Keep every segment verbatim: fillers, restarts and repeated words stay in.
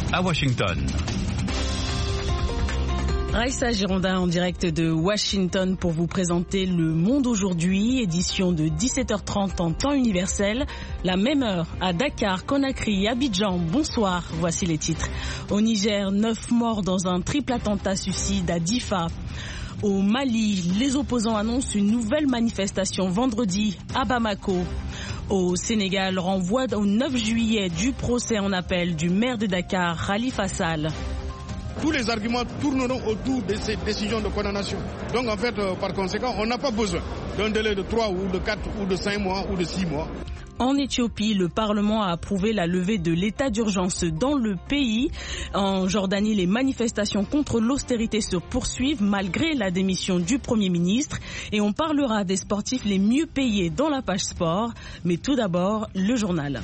à Washington. Raïssa Girondin en direct de Washington pour vous présenter Le Monde aujourd'hui, édition de dix-sept heures trente en temps universel. La même heure à Dakar, Conakry, Abidjan. Bonsoir, voici les titres. Au Niger, neuf morts dans un triple attentat suicide à Difa. Au Mali, les opposants annoncent une nouvelle manifestation vendredi à Bamako. Au Sénégal, renvoi au neuf juillet du procès en appel du maire de Dakar, Khalifa Sall. Tous les arguments tourneront autour de ces décisions de condamnation. Donc en fait, euh, par conséquent, on n'a pas besoin d'un délai de trois ou de quatre ou de cinq mois ou de six mois. En Éthiopie, le Parlement a approuvé la levée de l'état d'urgence dans le pays. En Jordanie, les manifestations contre l'austérité se poursuivent malgré la démission du Premier ministre. Et on parlera des sportifs les mieux payés dans la page sport. Mais tout d'abord, le journal.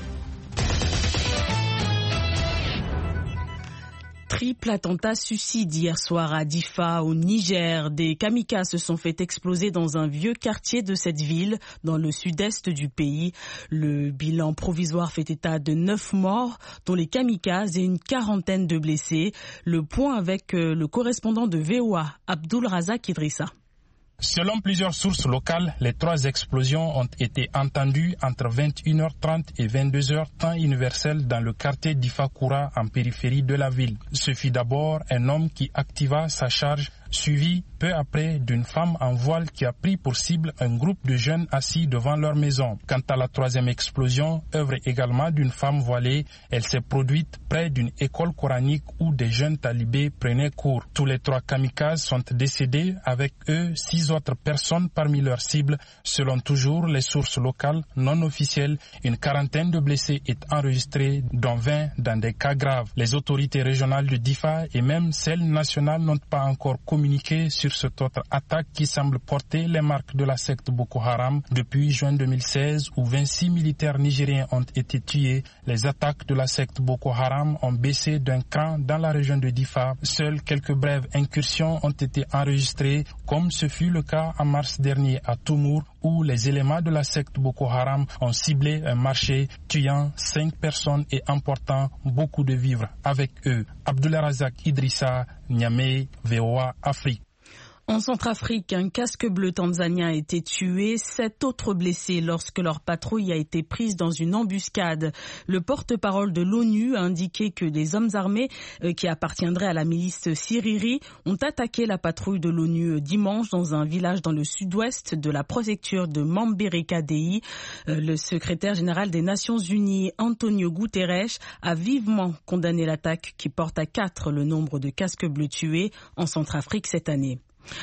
Triple attentat suicide hier soir à Difa, au Niger. Des kamikazes se sont fait exploser dans un vieux quartier de cette ville, dans le sud-est du pays. Le bilan provisoire fait état de neuf morts, dont les kamikazes et une quarantaine de blessés. Le point avec le correspondant de V O A, Abdul Razak Idrissa. Selon plusieurs sources locales, les trois explosions ont été entendues entre vingt et une heures trente et vingt-deux heures, temps universel, dans le quartier d'Ifakura, en périphérie de la ville. Ce fut d'abord un homme qui activa sa charge, suivi peu après d'une femme en voile qui a pris pour cible un groupe de jeunes assis devant leur maison. Quant à la troisième explosion, œuvre également d'une femme voilée, elle s'est produite près d'une école coranique où des jeunes talibés prenaient cours. Tous les trois kamikazes sont décédés, avec eux six autres personnes parmi leurs cibles. Selon toujours les sources locales non officielles, une quarantaine de blessés est enregistrée, dont vingt dans des cas graves. Les autorités régionales de Difa et même celles nationales n'ont pas encore communiqué sur cette autre attaque qui semble porter les marques de la secte Boko Haram. Depuis juin deux mille seize, où vingt-six militaires nigériens ont été tués, les attaques de la secte Boko Haram ont baissé d'un cran dans la région de Difa. Seules quelques brèves incursions ont été enregistrées, comme ce fut le cas en mars dernier à Toumour, où les éléments de la secte Boko Haram ont ciblé un marché, tuant cinq personnes et emportant beaucoup de vivres avec eux. Abdullah Razak Idrissa, Niamey, V O A Afrique. En Centrafrique, un casque bleu tanzanien a été tué, sept autres blessés lorsque leur patrouille a été prise dans une embuscade. Le porte-parole de l'ONU a indiqué que des hommes armés euh, qui appartiendraient à la milice Siriri ont attaqué la patrouille de l'ONU dimanche dans un village dans le sud-ouest de la préfecture de Mambere-Kadei. Euh, le secrétaire général des Nations Unies, Antonio Guterres, a vivement condamné l'attaque qui porte à quatre le nombre de casques bleus tués en Centrafrique cette année.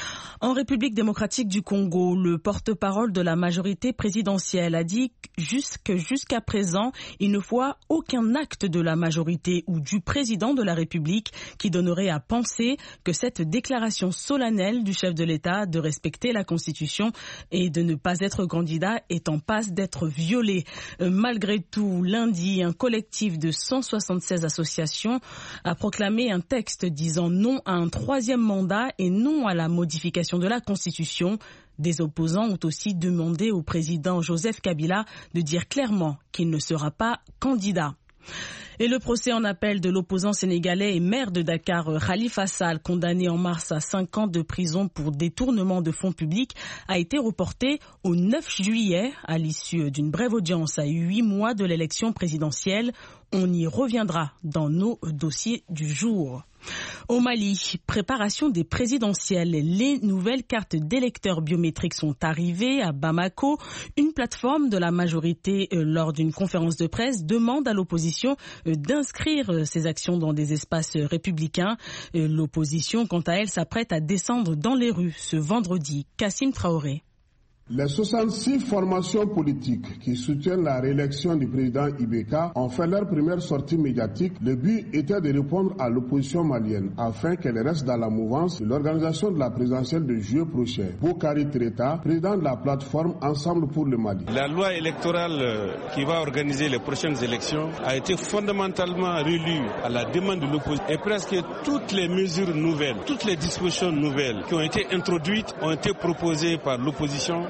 En République démocratique du Congo, le porte-parole de la majorité présidentielle a dit que jusqu'à présent, il ne voit aucun acte de la majorité ou du président de la République qui donnerait à penser que cette déclaration solennelle du chef de l'État de respecter la Constitution et de ne pas être candidat est en passe d'être violée. Malgré tout, lundi, un collectif de cent soixante-seize associations a proclamé un texte disant non à un troisième mandat et non à la modification de la Constitution. Des opposants ont aussi demandé au président Joseph Kabila de dire clairement qu'il ne sera pas candidat. Et le procès en appel de l'opposant sénégalais et maire de Dakar, Khalifa Sall, condamné en mars à cinq ans de prison pour détournement de fonds publics, a été reporté au neuf juillet à l'issue d'une brève audience à huit mois de l'élection présidentielle. On y reviendra dans nos dossiers du jour. Au Mali, préparation des présidentielles. Les nouvelles cartes d'électeurs biométriques sont arrivées à Bamako. Une plateforme de la majorité, euh, lors d'une conférence de presse, demande à l'opposition euh, d'inscrire euh, ses actions dans des espaces euh, républicains. Euh, l'opposition, quant à elle, s'apprête à descendre dans les rues ce vendredi. Kassim Traoré. Les soixante-six formations politiques qui soutiennent la réélection du président Ibeka ont fait leur première sortie médiatique. Le but était de répondre à l'opposition malienne afin qu'elle reste dans la mouvance de l'organisation de la présidentielle de juillet prochain. Boukari Treta, président de la plateforme Ensemble pour le Mali. La loi électorale qui va organiser les prochaines élections a été fondamentalement relue à la demande de l'opposition. Et presque toutes les mesures nouvelles, toutes les dispositions nouvelles qui ont été introduites ont été proposées par l'opposition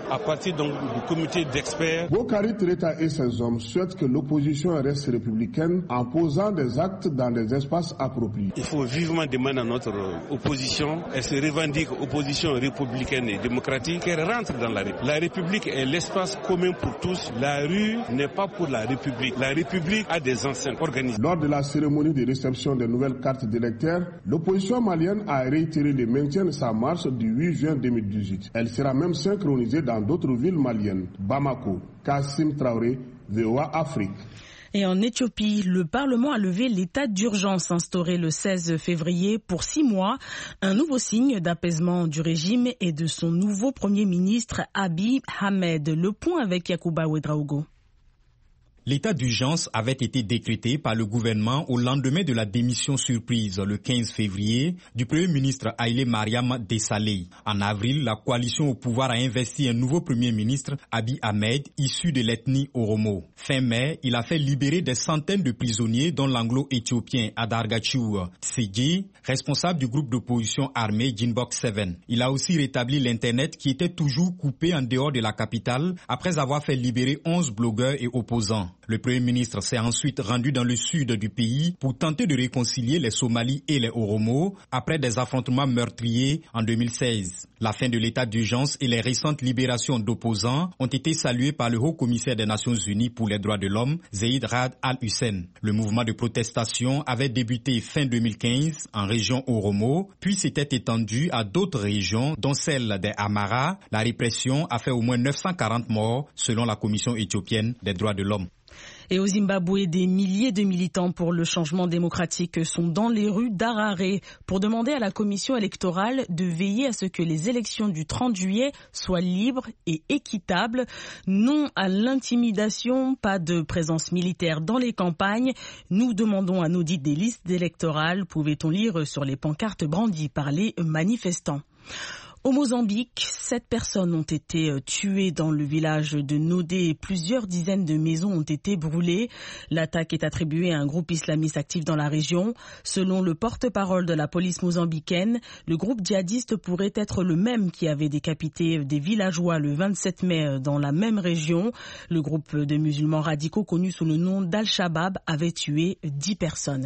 à partir donc du comité d'experts. Bokari Treta et ses hommes souhaitent que l'opposition reste républicaine en posant des actes dans des espaces appropriés. Il faut vivement demander à notre opposition, elle se revendique opposition républicaine et démocratique, qu'elle rentre dans la République. La République est l'espace commun pour tous. La rue n'est pas pour la République. La République a des enceintes organisées. Lors de la cérémonie de réception des nouvelles cartes d'électeurs, l'opposition malienne a réitéré le maintien de sa marche du huit juin deux mille dix-huit. Elle sera même synchronisée dans d'autres villes maliennes. Bamako, Kassim Traoré, V O A Afrique. Et en Éthiopie, le Parlement a levé l'état d'urgence instauré le seize février pour six mois, un nouveau signe d'apaisement du régime et de son nouveau Premier ministre Abiy Ahmed. Le point avec Yacouba Ouedraogo. L'état d'urgence avait été décrété par le gouvernement au lendemain de la démission surprise le quinze février du Premier ministre Haïlé Mariam Desalegn. En avril, la coalition au pouvoir a investi un nouveau Premier ministre, Abiy Ahmed, issu de l'ethnie Oromo. Fin mai, il a fait libérer des centaines de prisonniers, dont l'anglo-éthiopien Adargachew Tsege, responsable du groupe d'opposition armée Jinbok sept. Il a aussi rétabli l'Internet qui était toujours coupé en dehors de la capitale après avoir fait libérer onze blogueurs et opposants. Le Premier ministre s'est ensuite rendu dans le sud du pays pour tenter de réconcilier les Somalis et les Oromo après des affrontements meurtriers en deux mille seize. La fin de l'état d'urgence et les récentes libérations d'opposants ont été saluées par le haut-commissaire des Nations Unies pour les droits de l'homme, Zeid Ra'ad Al-Hussein. Le mouvement de protestation avait débuté fin deux mille quinze en région Oromo, puis s'était étendu à d'autres régions, dont celle des Amara. La répression a fait au moins neuf cent quarante morts, selon la Commission éthiopienne des droits de l'homme. Et au Zimbabwe, des milliers de militants pour le changement démocratique sont dans les rues d'Harare pour demander à la commission électorale de veiller à ce que les élections du trente juillet soient libres et équitables. Non à l'intimidation, pas de présence militaire dans les campagnes. Nous demandons un audit des listes électorales, pouvait-on lire sur les pancartes brandies par les manifestants. Au Mozambique, sept personnes ont été tuées dans le village de Nodé et plusieurs dizaines de maisons ont été brûlées. L'attaque est attribuée à un groupe islamiste actif dans la région. Selon le porte-parole de la police mozambicaine, le groupe djihadiste pourrait être le même qui avait décapité des villageois le vingt-sept mai dans la même région. Le groupe de musulmans radicaux connu sous le nom d'Al-Shabaab avait tué dix personnes.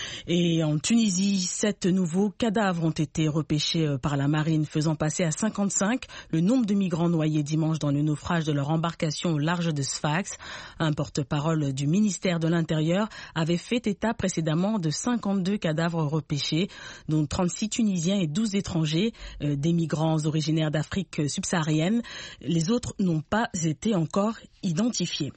Et en Tunisie, sept nouveaux cadavres ont été repêchés par la marine, faisant passé à cinquante-cinq le nombre de migrants noyés dimanche dans le naufrage de leur embarcation au large de Sfax. Un porte-parole du ministère de l'Intérieur avait fait état précédemment de cinquante-deux cadavres repêchés, dont trente-six Tunisiens et douze étrangers, euh, des migrants originaires d'Afrique subsaharienne. Les autres n'ont pas été encore identifiés.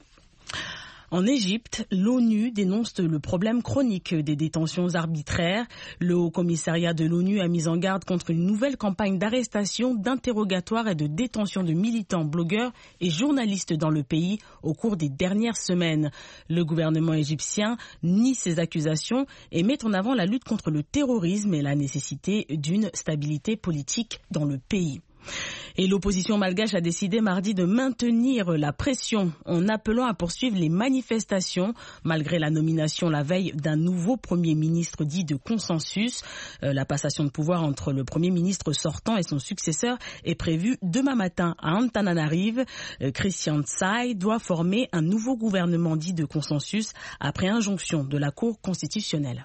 En Égypte, l'ONU dénonce le problème chronique des détentions arbitraires. Le Haut-Commissariat de l'ONU a mis en garde contre une nouvelle campagne d'arrestation, d'interrogatoire et de détention de militants, blogueurs et journalistes dans le pays au cours des dernières semaines. Le gouvernement égyptien nie ces accusations et met en avant la lutte contre le terrorisme et la nécessité d'une stabilité politique dans le pays. Et l'opposition malgache a décidé mardi de maintenir la pression en appelant à poursuivre les manifestations malgré la nomination la veille d'un nouveau Premier ministre dit de consensus. Euh, la passation de pouvoir entre le Premier ministre sortant et son successeur est prévue demain matin à Antananarive. Euh, Christian Tsai doit former un nouveau gouvernement dit de consensus après injonction de la Cour constitutionnelle.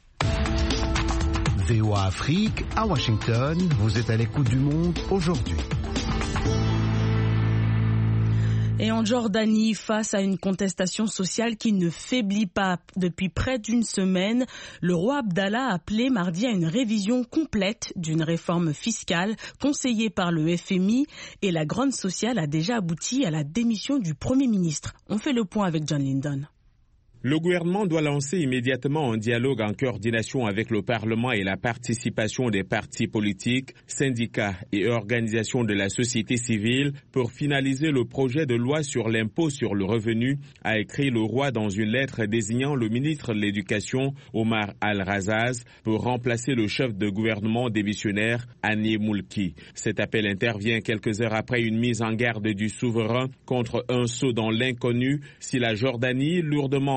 V O A Afrique, à Washington, vous êtes à l'écoute du monde aujourd'hui. Et en Jordanie, face à une contestation sociale qui ne faiblit pas depuis près d'une semaine, le roi Abdallah a appelé mardi à une révision complète d'une réforme fiscale conseillée par le F M I et la grogne sociale a déjà abouti à la démission du Premier ministre. On fait le point avec John Lyndon. Le gouvernement doit lancer immédiatement un dialogue en coordination avec le Parlement et la participation des partis politiques, syndicats et organisations de la société civile pour finaliser le projet de loi sur l'impôt sur le revenu, a écrit le roi dans une lettre désignant le ministre de l'Éducation, Omar Al-Razaz, pour remplacer le chef de gouvernement démissionnaire, Hani Moulki. Cet appel intervient quelques heures après une mise en garde du souverain contre un saut dans l'inconnu si la Jordanie, lourdement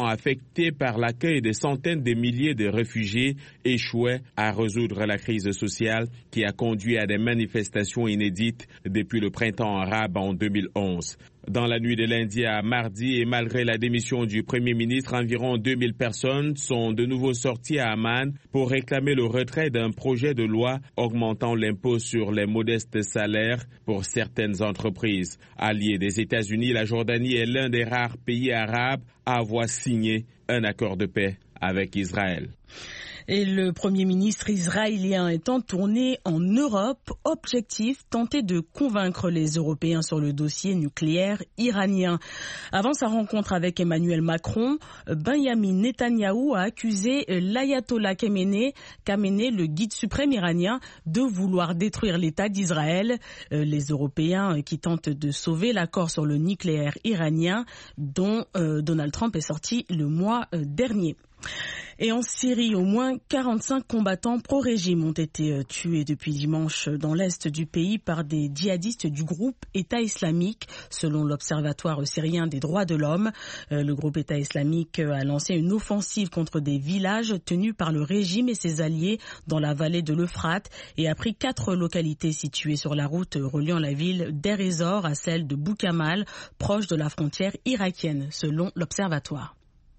affectés par l'accueil des centaines de milliers de réfugiés échouaient à résoudre la crise sociale qui a conduit à des manifestations inédites depuis le printemps arabe en deux mille onze. Dans la nuit de lundi à mardi, et malgré la démission du Premier ministre, environ deux mille personnes sont de nouveau sorties à Amman pour réclamer le retrait d'un projet de loi augmentant l'impôt sur les modestes salaires pour certaines entreprises. Alliée des États-Unis, la Jordanie est l'un des rares pays arabes à avoir signé un accord de paix avec Israël. Et le Premier ministre israélien est en tournée en Europe. Objectif, tenter de convaincre les Européens sur le dossier nucléaire iranien. Avant sa rencontre avec Emmanuel Macron, Benjamin Netanyahou a accusé l'ayatollah Khamenei, Khamenei, le guide suprême iranien, de vouloir détruire l'État d'Israël. Les Européens qui tentent de sauver l'accord sur le nucléaire iranien dont Donald Trump est sorti le mois dernier. Et en Syrie, au moins quarante-cinq combattants pro-régime ont été tués depuis dimanche dans l'est du pays par des djihadistes du groupe État islamique, selon l'Observatoire syrien des droits de l'homme. Le groupe État islamique a lancé une offensive contre des villages tenus par le régime et ses alliés dans la vallée de l'Euphrate et a pris quatre localités situées sur la route reliant la ville d'Deir ez-Zor à celle de Boukamal, proche de la frontière irakienne, selon l'Observatoire.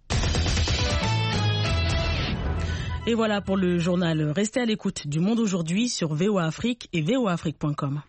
Et voilà pour le journal. Restez à l'écoute du Monde aujourd'hui sur V O A Afrique et V O A Afrique point com.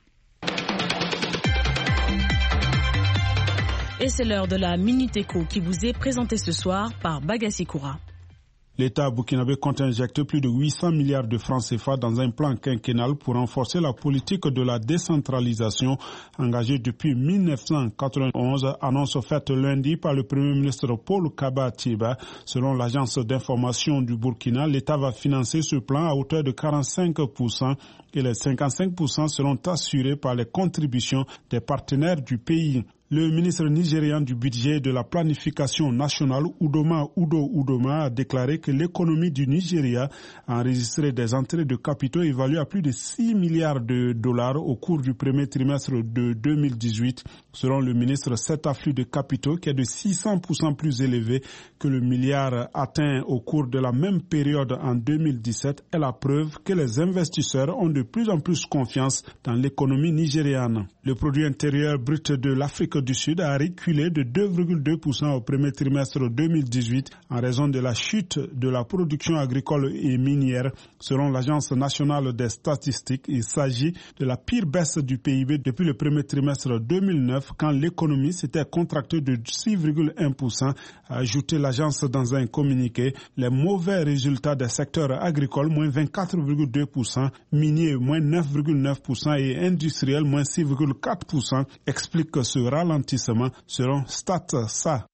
Et c'est l'heure de la Minute Éco qui vous est présentée ce soir par Bagassi Koura. L'État burkinabé compte injecter plus de huit cents milliards de francs C F A dans un plan quinquennal pour renforcer la politique de la décentralisation engagée depuis mille neuf cent quatre-vingt-onze, annonce faite lundi par le Premier ministre Paul Kaba Tiba. Selon l'agence d'information du Burkina, l'État va financer ce plan à hauteur de quarante-cinq pour cent et les cinquante-cinq pour cent seront assurés par les contributions des partenaires du pays. Le ministre nigérian du budget et de la planification nationale, Udoma Udo Udoma, a déclaré que l'économie du Nigeria a enregistré des entrées de capitaux évaluées à plus de six milliards de dollars au cours du premier trimestre de deux mille dix-huit. Selon le ministre, cet afflux de capitaux, qui est de six cents pour cent plus élevé que le milliard atteint au cours de la même période en deux mille dix-sept, est la preuve que les investisseurs ont de plus en plus confiance dans l'économie nigériane. Le produit intérieur brut de l'Afrique du Sud a reculé de deux virgule deux pour cent au premier trimestre deux mille dix-huit en raison de la chute de la production agricole et minière. Selon l'Agence nationale des statistiques, il s'agit de la pire baisse du P I B depuis le premier trimestre deux mille neuf quand l'économie s'était contractée de six virgule un pour cent, a ajouté l'agence dans un communiqué. Les mauvais résultats des secteurs agricoles, moins vingt-quatre virgule deux pour cent, minier, moins neuf virgule neuf pour cent et industriel, moins six virgule quatre pour cent, expliquent ce ralentissement selon StatSA.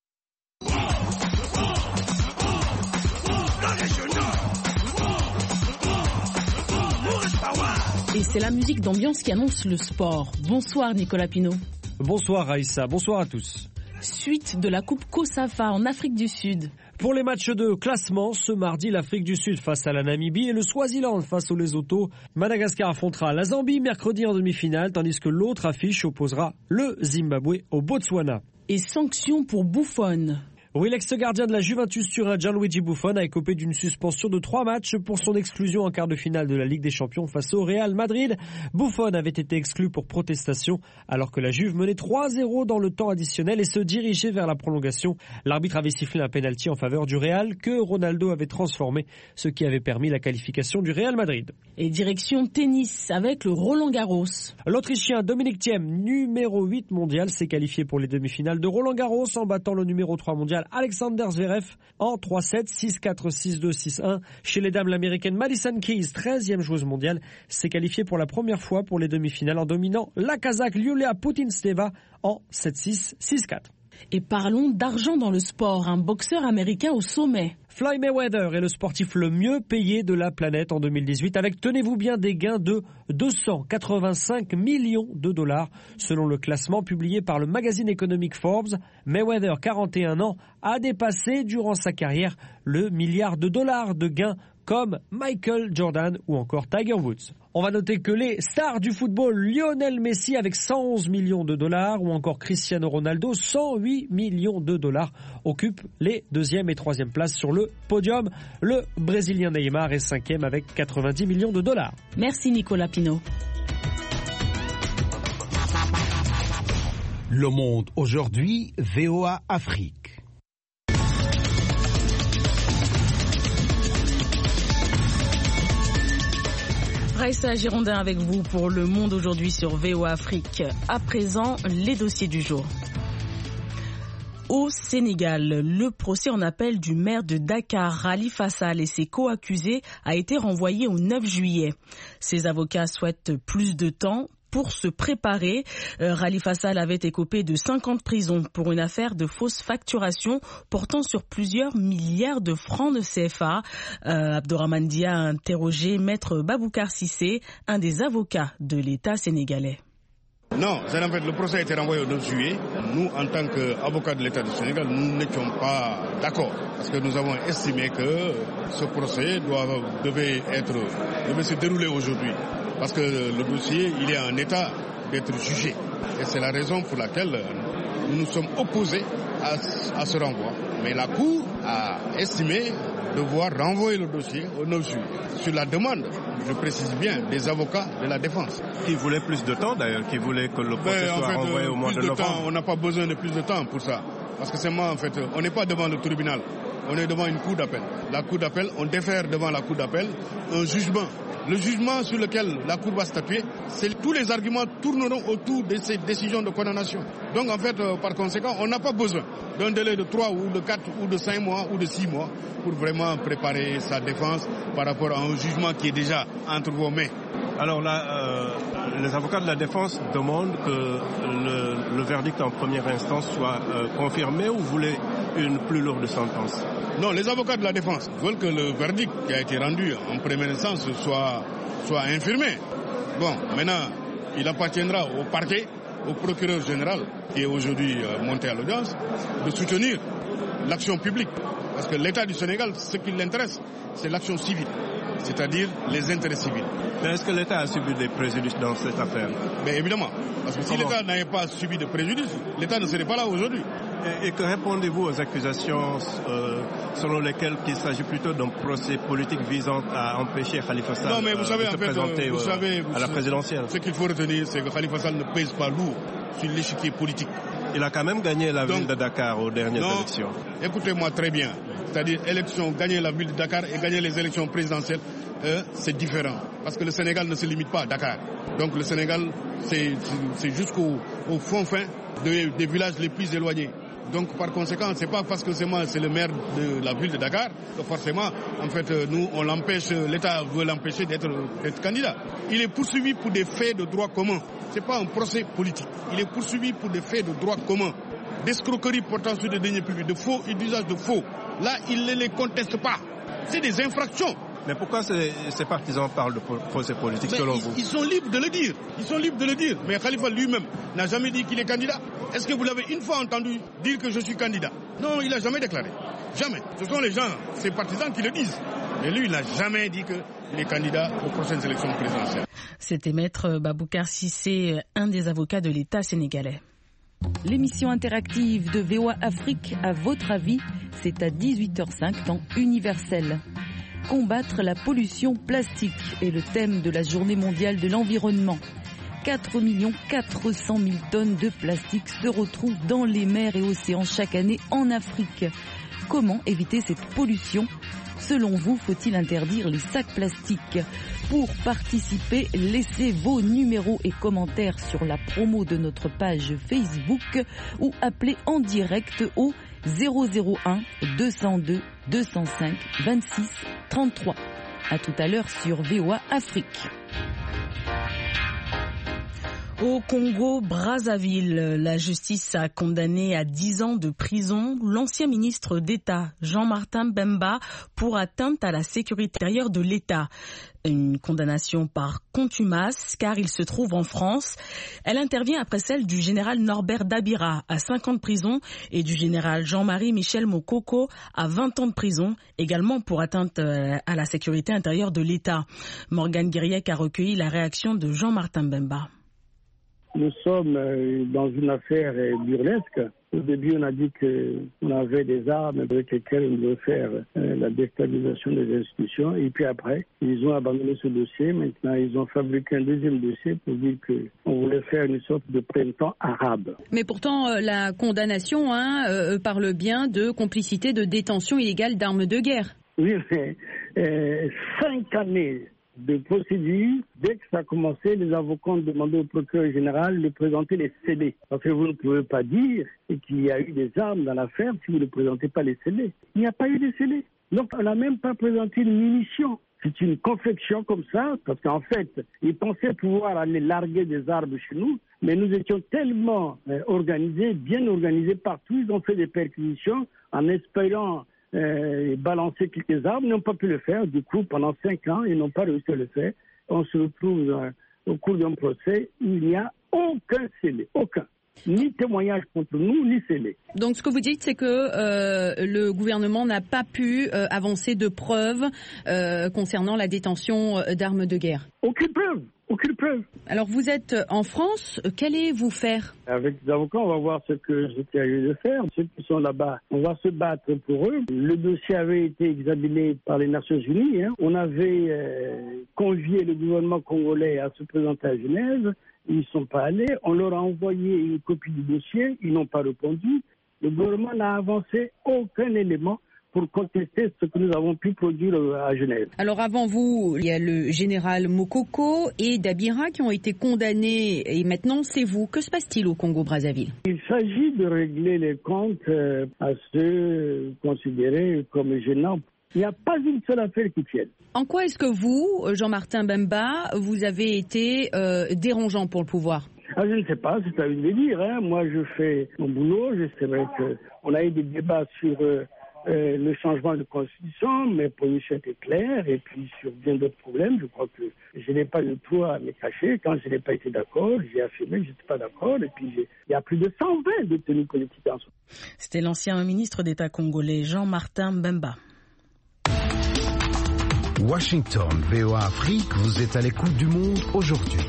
Et c'est la musique d'ambiance qui annonce le sport. Bonsoir Nicolas Pinault. Bonsoir Raïssa, bonsoir à tous. Suite de la Coupe Kosafa en Afrique du Sud. Pour les matchs de classement, ce mardi, l'Afrique du Sud face à la Namibie et le Swaziland face au Lesotho. Madagascar affrontera la Zambie mercredi en demi-finale, tandis que l'autre affiche opposera le Zimbabwe au Botswana. Et sanctions pour Buffon. Oui, l'ex-gardien de la Juventus Turin, Gianluigi Buffon, a écopé d'une suspension de trois matchs pour son exclusion en quart de finale de la Ligue des Champions face au Real Madrid. Buffon avait été exclu pour protestation alors que la Juve menait trois zéro dans le temps additionnel et se dirigeait vers la prolongation. L'arbitre avait sifflé un pénalty en faveur du Real que Ronaldo avait transformé, ce qui avait permis la qualification du Real Madrid. Et direction tennis avec le Roland-Garros. L'Autrichien Dominic Thiem, numéro huit mondial, s'est qualifié pour les demi-finales de Roland-Garros en battant le numéro trois mondial Alexander Zverev en trois sept, six quatre, six deux, six un. Chez les dames, l'américaine Madison Keys, treizième joueuse mondiale, s'est qualifiée pour la première fois pour les demi-finales en dominant la Kazakh Yulia Putintseva en sept six, six quatre. Et parlons d'argent dans le sport, un boxeur américain au sommet. Floyd Mayweather est le sportif le mieux payé de la planète en deux mille dix-huit avec, tenez-vous bien, des gains de deux cent quatre-vingt-cinq millions de dollars. Selon le classement publié par le magazine économique Forbes, Mayweather, quarante et un ans, a dépassé durant sa carrière le milliard de dollars de gains comme Michael Jordan ou encore Tiger Woods. On va noter que les stars du football, Lionel Messi avec cent onze millions de dollars ou encore Cristiano Ronaldo, cent huit millions de dollars, occupent les deuxième et troisième places sur le podium. Le Brésilien Neymar est cinquième avec quatre-vingt-dix millions de dollars. Merci Nicolas Pinault. Le Monde aujourd'hui, V O A Afrique. Raissa Girondin avec vous pour Le Monde aujourd'hui sur V O A Afrique. À présent, les dossiers du jour. Au Sénégal, le procès en appel du maire de Dakar, Khalifa Sall, et ses co-accusés a été renvoyé au neuf juillet. Ses avocats souhaitent plus de temps pour se préparer. Euh, Khalifa Sall avait écopé de cinq ans de prison pour une affaire de fausse facturation portant sur plusieurs milliards de francs de C F A. Euh, Abdourahmane Dia a interrogé Maître Baboucar Cissé, un des avocats de l'État sénégalais. Non, en fait, le procès a été renvoyé au neuf juillet. Nous, en tant qu'avocats de l'État du Sénégal, nous n'étions pas d'accord. Parce que nous avons estimé que ce procès doit, devait, être, devait se dérouler aujourd'hui. Parce que le dossier, il est en état d'être jugé. Et c'est la raison pour laquelle nous nous sommes opposés à, à ce renvoi. Mais la Cour a estimé devoir renvoyer le dossier au neuf juillet. Sur la demande, je précise bien, des avocats de la défense. Qui voulaient plus de temps d'ailleurs, qui voulaient que le procès ben, soit en fait, renvoyé au mois de, de novembre. Temps, on n'a pas besoin de plus de temps pour ça. Parce que c'est moi, en fait, on n'est pas devant le tribunal. On est devant une cour d'appel. La cour d'appel, on défère devant la cour d'appel un jugement. Le jugement sur lequel la cour va statuer, c'est tous les arguments tourneront autour de ces décisions de condamnation. Donc en fait, euh, par conséquent, on n'a pas besoin d'un délai de trois ou de quatre ou de cinq mois ou de six mois pour vraiment préparer sa défense par rapport à un jugement qui est déjà entre vos mains. Alors là, euh, les avocats de la défense demandent que le, le verdict en première instance soit euh, confirmé ou vous voulez une plus lourde sentence? Non, les avocats de la défense veulent que le verdict qui a été rendu en première instance soit, soit infirmé. Bon, maintenant, il appartiendra au parquet, au procureur général, qui est aujourd'hui euh, monté à l'audience, de soutenir l'action publique. Parce que l'État du Sénégal, ce qui l'intéresse, c'est l'action civile, c'est-à-dire les intérêts civils. Mais est-ce que l'État a subi des préjudices dans cette affaire? Mais évidemment, parce que si Comment? l'État n'avait pas subi de préjudice, l'État ne serait pas là aujourd'hui. Et, et que répondez-vous aux accusations euh, selon lesquelles il s'agit plutôt d'un procès politique visant à empêcher Khalifa Sall non, mais vous savez, euh, de se en fait, présenter vous euh, savez, vous à la savez, présidentielle? Ce qu'il faut retenir, c'est que Khalifa Sall ne pèse pas lourd sur l'échiquier politique. Il a quand même gagné la Donc, ville de Dakar aux dernières non, élections. Écoutez-moi très bien. C'est-à-dire, élection, gagner la ville de Dakar et gagner les élections présidentielles, euh, c'est différent. Parce que le Sénégal ne se limite pas à Dakar. Donc le Sénégal, c'est, c'est jusqu'au au fond fin de, des villages les plus éloignés. Donc par conséquent, c'est pas parce que c'est moi, c'est le maire de la ville de Dakar que forcément, en fait, nous, on l'empêche, l'État veut l'empêcher d'être, d'être candidat. Il est poursuivi pour des faits de droit commun. C'est pas un procès politique. Il est poursuivi pour des faits de droit commun. D'escroquerie portant sur des deniers publics, de faux et d'usage de faux. Là, il ne les conteste pas. C'est des infractions. Mais pourquoi ces, ces partisans parlent de procès politique Mais selon ils, vous? Ils sont libres de le dire. Ils sont libres de le dire. Mais Khalifa lui-même n'a jamais dit qu'il est candidat. Est-ce que vous l'avez une fois entendu dire que je suis candidat? Non, il n'a jamais déclaré. Jamais. Ce sont les gens, ses partisans qui le disent. Mais lui, il n'a jamais dit qu'il est candidat aux prochaines élections présidentielles. C'était Maître Baboucar Cissé, un des avocats de l'État sénégalais. L'émission interactive de V O A Afrique, à votre avis, c'est à dix-huit heures cinq temps universel. Combattre la pollution plastique est le thème de la Journée mondiale de l'environnement. quatre millions quatre cent mille tonnes de plastique se retrouvent dans les mers et océans chaque année en Afrique. Comment éviter cette pollution ? Selon vous, faut-il interdire les sacs plastiques ? Pour participer, laissez vos numéros et commentaires sur la promo de notre page Facebook ou appelez en direct au zéro zéro un deux zéro deux deux zéro cinq vingt-six trente-trois. À tout à l'heure sur V O A Afrique. Au Congo-Brazzaville, la justice a condamné à dix ans de prison l'ancien ministre d'État Jean-Martin Bemba pour atteinte à la sécurité intérieure de l'État. Une condamnation par contumace car il se trouve en France. Elle intervient après celle du général Norbert Dabira à cinq ans de prison et du général Jean-Marie Michel Mokoko à vingt ans de prison, également pour atteinte à la sécurité intérieure de l'État. Morgane Guiriec a recueilli la réaction de Jean-Martin Bemba. Nous sommes dans une affaire burlesque. Au début, on a dit qu'on avait des armes avec lesquelles on devait faire la déstabilisation des institutions. Et puis après, ils ont abandonné ce dossier. Maintenant, ils ont fabriqué un deuxième dossier pour dire qu'on voulait faire une sorte de printemps arabe. Mais pourtant, la condamnation hein, euh, parle bien de complicité de détention illégale d'armes de guerre. Oui, mais euh, cinq années de procédure, dès que ça a commencé, les avocats ont demandé au procureur général de présenter les C D. Parce que vous ne pouvez pas dire qu'il y a eu des armes dans l'affaire si vous ne présentez pas les C D. Il n'y a pas eu de C D. Donc on n'a même pas présenté une munition. C'est une confection comme ça, parce qu'en fait, ils pensaient pouvoir aller larguer des armes chez nous, mais nous étions tellement euh, organisés, bien organisés partout, ils ont fait des perquisitions en espérant Euh, balancer quelques armes, ils n'ont pas pu le faire. Du coup, pendant cinq ans, ils n'ont pas réussi à le faire. On se retrouve euh, au cours d'un procès où il n'y a aucun scellé, aucun. Ni témoignage contre nous, ni scellé. Donc ce que vous dites, c'est que euh, le gouvernement n'a pas pu euh, avancer de preuves euh, concernant la détention d'armes de guerre. Aucune preuve. Aucune preuve. Alors vous êtes en France, qu'allez-vous faire? Avec les avocats, on va voir ce que j'étais allé de faire. Ceux qui sont là-bas, on va se battre pour eux. Le dossier avait été examiné par les Nations Unies. Hein. On avait euh, convié le gouvernement congolais à se présenter à Genève. Ils ne sont pas allés. On leur a envoyé une copie du dossier. Ils n'ont pas répondu. Le gouvernement n'a avancé aucun élément pour contester ce que nous avons pu produire à Genève. Alors avant vous, il y a le général Mokoko et Dabira qui ont été condamnés et maintenant c'est vous. Que se passe-t-il au Congo-Brazzaville? Il s'agit de régler les comptes à ceux considérés comme gênants. Il n'y a pas une seule affaire qui tienne. En quoi est-ce que vous, Jean-Martin Bemba, vous avez été euh, dérangeant pour le pouvoir? Ah, je ne sais pas, c'est à lui de dire. Hein. Moi, je fais mon boulot. C'est vrai qu'on a eu des débats sur euh, euh, le changement de constitution. Mes positions étaient claires. Et puis, sur bien d'autres problèmes, je crois que je n'ai pas eu tout à me cacher. Quand je n'ai pas été d'accord, j'ai affirmé que je n'étais pas d'accord. Et puis, il y a plus de cent vingt détenus politiques en soi. C'était l'ancien ministre d'État congolais, Jean-Martin Bemba. Washington, V O A Afrique, vous êtes à l'écoute du monde aujourd'hui.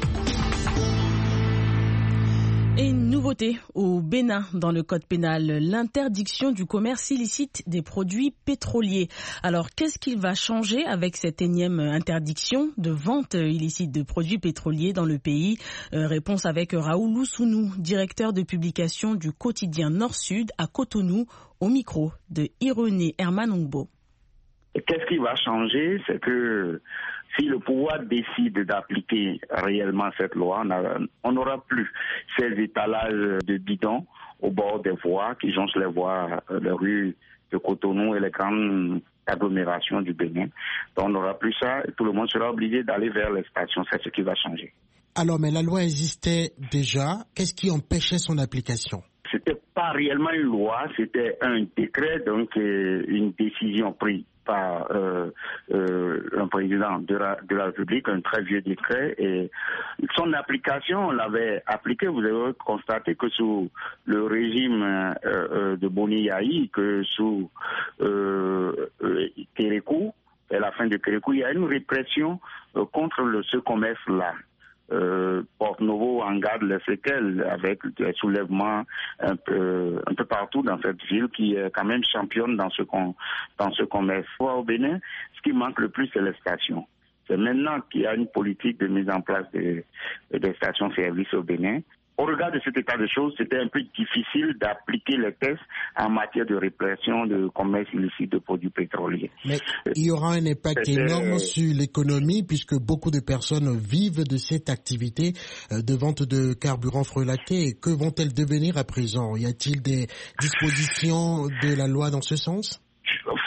Et une nouveauté au Bénin dans le code pénal, l'interdiction du commerce illicite des produits pétroliers. Alors qu'est-ce qu'il va changer avec cette énième interdiction de vente illicite de produits pétroliers dans le pays? euh, Réponse avec Raoul Oussounou, directeur de publication du quotidien Nord-Sud à Cotonou, au micro de Ironé Herman Ongbo. Qu'est-ce qui va changer? C'est que si le pouvoir décide d'appliquer réellement cette loi, on n'aura plus ces étalages de bidons au bord des voies qui jonchent les voies, les rues de Cotonou et les grandes agglomérations du Bénin. Donc on n'aura plus ça et tout le monde sera obligé d'aller vers les stations. C'est ce qui va changer. Alors, mais la loi existait déjà. Qu'est-ce qui empêchait son application? C'était pas réellement une loi, c'était un décret, donc euh, une décision prise par euh, euh, un président de la, de la République, un très vieux décret, et son application, on l'avait appliqué, vous avez constaté que sous le régime euh, euh, de Boni Yahi, que sous euh, euh, Kérékou, et la fin de Kérékou, il y a une répression euh, contre le, ce commerce-là. Euh, Porte-Novo en garde les séquelles avec des soulèvements un peu, un peu partout dans cette ville qui est quand même championne dans ce, dans ce commerce. Au Bénin, ce qui manque le plus, c'est les stations. C'est maintenant qu'il y a une politique de mise en place des, des stations-service au Bénin. Au regard de cet état de choses, c'était un peu difficile d'appliquer les tests en matière de répression de commerce illicite de produits pétroliers. Mais il y aura un impact c'était... énorme sur l'économie puisque beaucoup de personnes vivent de cette activité de vente de carburant frelaté. Que vont-elles devenir à présent? Y a-t-il des dispositions de la loi dans ce sens? Forcément.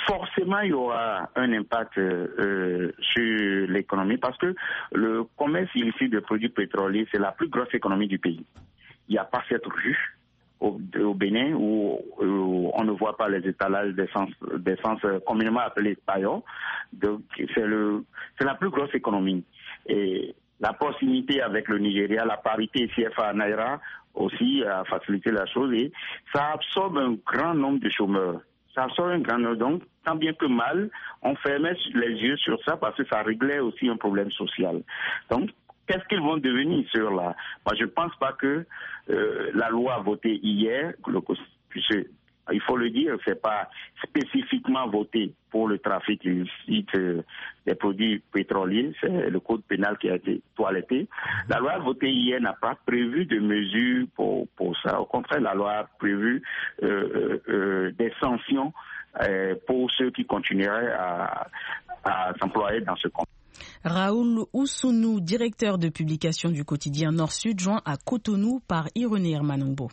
forcément, il y aura un impact euh, sur l'économie parce que le commerce illicite de produits pétroliers, c'est la plus grosse économie du pays. Il n'y a pas cette rue au, au Bénin où, où on ne voit pas les étalages d'essence, d'essence communément appelés paillons. Donc, c'est, le, c'est la plus grosse économie. Et la proximité avec le Nigeria, la parité C F A Naira aussi a facilité la chose et ça absorbe un grand nombre de chômeurs. Ça absorbe un grand nombre. Donc, tant bien que mal, on fermait les yeux sur ça parce que ça réglait aussi un problème social. Donc, qu'est-ce qu'ils vont devenir sur la... Moi, je ne pense pas que euh, la loi votée hier, le, puisque, il faut le dire, c'est pas spécifiquement voté pour le trafic illicite euh, des produits pétroliers, c'est le code pénal qui a été toiletté. La loi votée hier n'a pas prévu de mesures pour, pour ça. Au contraire, la loi a prévu euh, euh, des sanctions euh, pour ceux qui continueraient à, à s'employer dans ce contexte. Raoul Oussounou, directeur de publication du quotidien Nord-Sud, joint à Cotonou par Irené Hermanumbo.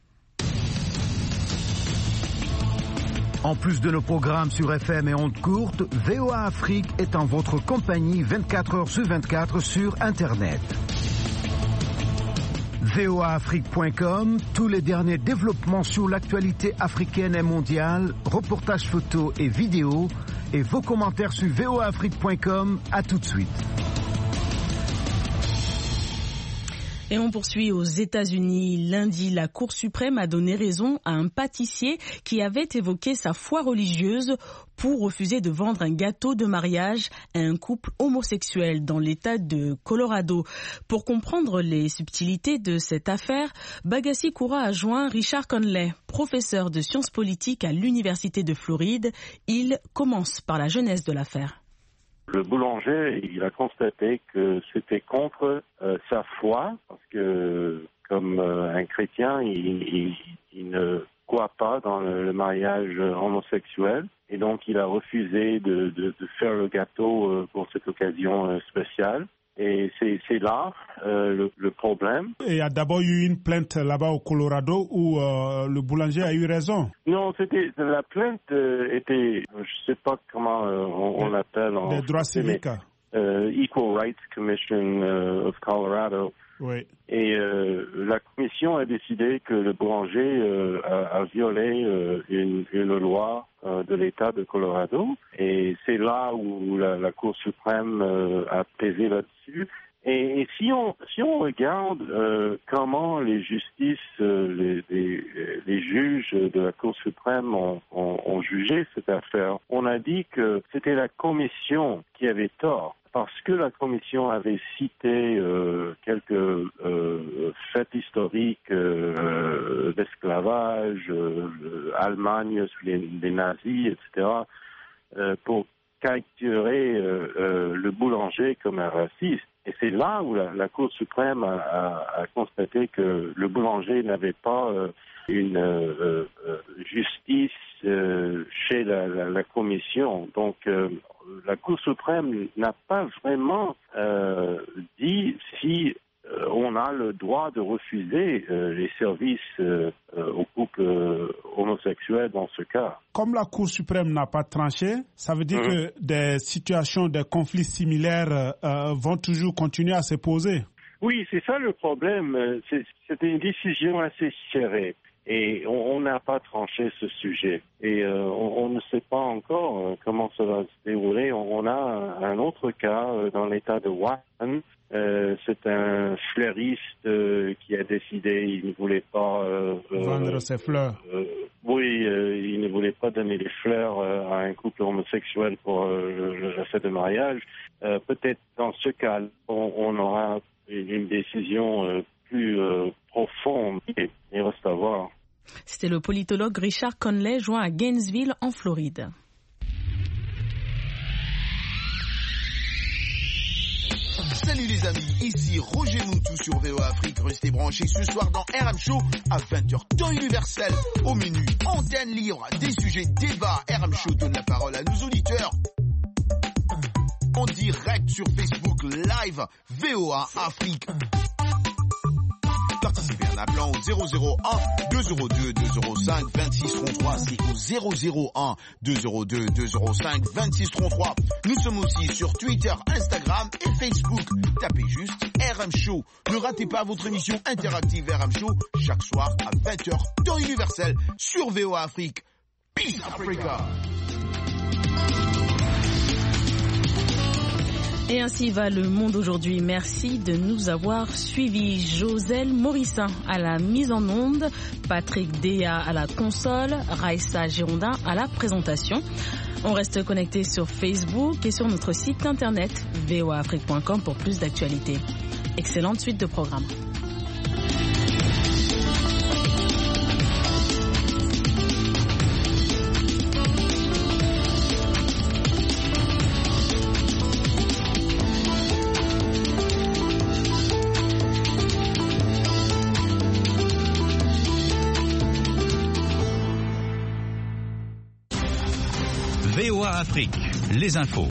En plus de nos programmes sur F M et ondes courtes, V O A Afrique est en votre compagnie vingt-quatre heures sur vingt-quatre sur Internet. V O A Afrique point com, tous les derniers développements sur l'actualité africaine et mondiale, reportages photos et vidéos, et vos commentaires sur V O A Afrique point com. À tout de suite. Et on poursuit aux États-Unis. Lundi, la Cour suprême a donné raison à un pâtissier qui avait évoqué sa foi religieuse pour refuser de vendre un gâteau de mariage à un couple homosexuel dans l'État de Colorado. Pour comprendre les subtilités de cette affaire, Bagassi Koura a joint Richard Conley, professeur de sciences politiques à l'Université de Floride. Il commence par la genèse de l'affaire. Le boulanger, il a constaté que c'était contre euh, sa foi, parce que comme euh, un chrétien, il, il, il ne croit pas dans le, le mariage homosexuel, et donc il a refusé de, de, de faire le gâteau euh, pour cette occasion euh, spéciale. Et c'est, c'est là euh, le, le problème. Il y a d'abord eu une plainte là-bas au Colorado où euh, le boulanger a eu raison. Non, c'était la plainte euh, était, je ne sais pas comment euh, on, on l'appelle en des droits civiques. Euh, Equal Rights Commission euh, of Colorado. Oui. Et euh, la commission a décidé que le boulanger euh, a, a violé euh, une, une loi euh, de l'État de Colorado. Et c'est là où la, la Cour suprême euh, a pesé là-dessus. Et, et si on si on regarde euh, comment les justices, euh, les, les, les juges de la Cour suprême ont, ont, ont jugé cette affaire, on a dit que c'était la commission qui avait tort. Parce que la commission avait cité euh, quelques euh, faits historiques euh, d'esclavage, euh, Allemagne sous les, les nazis, et cetera, euh, pour caricaturer euh, euh, le boulanger comme un raciste. Et c'est là où la, la Cour suprême a, a, a constaté que le boulanger n'avait pas euh, une euh, euh, justice euh, chez la, la, la commission. Donc, euh, la Cour suprême n'a pas vraiment euh, dit si euh, on a le droit de refuser euh, les services euh, aux couples euh, homosexuels dans ce cas. Comme la Cour suprême n'a pas tranché, ça veut dire mmh. que des situations, des conflits similaires euh, vont toujours continuer à se poser. Oui, c'est ça le problème. C'est, c'était une décision assez serrée. Et on n'a pas tranché ce sujet. Et euh, on, on ne sait pas encore euh, comment ça va se dérouler. On, on a un, un autre cas euh, dans l'État de Washington. Euh, c'est un fleuriste euh, qui a décidé il ne voulait pas... Euh, Vendre euh, ses fleurs. Euh, oui, euh, il ne voulait pas donner des fleurs euh, à un couple homosexuel pour euh, le fait de mariage. Euh, peut-être dans ce cas, on, on aura une, une décision euh, plus euh, profonde. Et il reste à voir. C'était le politologue Richard Conley, joint à Gainesville, en Floride. Salut les amis, ici Roger Moutou sur V O A Afrique. Restez branchés ce soir dans R M Show à vingt heures temps universel. Au menu, antenne libre, des sujets, débats. R M Show donne la parole à nos auditeurs. En direct sur Facebook Live, V O A Afrique. Participez à en appelant au zéro zéro un deux zéro deux deux zéro cinq vingt-six trente-trois. C'est au zéro zéro un deux zéro deux deux zéro cinq vingt-six trente-trois. Nous sommes aussi sur Twitter, Instagram et Facebook. Tapez juste R M Show. Ne ratez pas votre émission interactive R M Show chaque soir à vingt heures, temps universel sur V O A Afrique. Peace Africa. Et ainsi va le monde aujourd'hui. Merci de nous avoir suivis. Joselle Morissin à la mise en onde, Patrick Déa à la console, Raissa Girondin à la présentation. On reste connecté sur Facebook et sur notre site internet v o a afrique point com pour plus d'actualités. Excellente suite de programmes. V O A Afrique, les infos.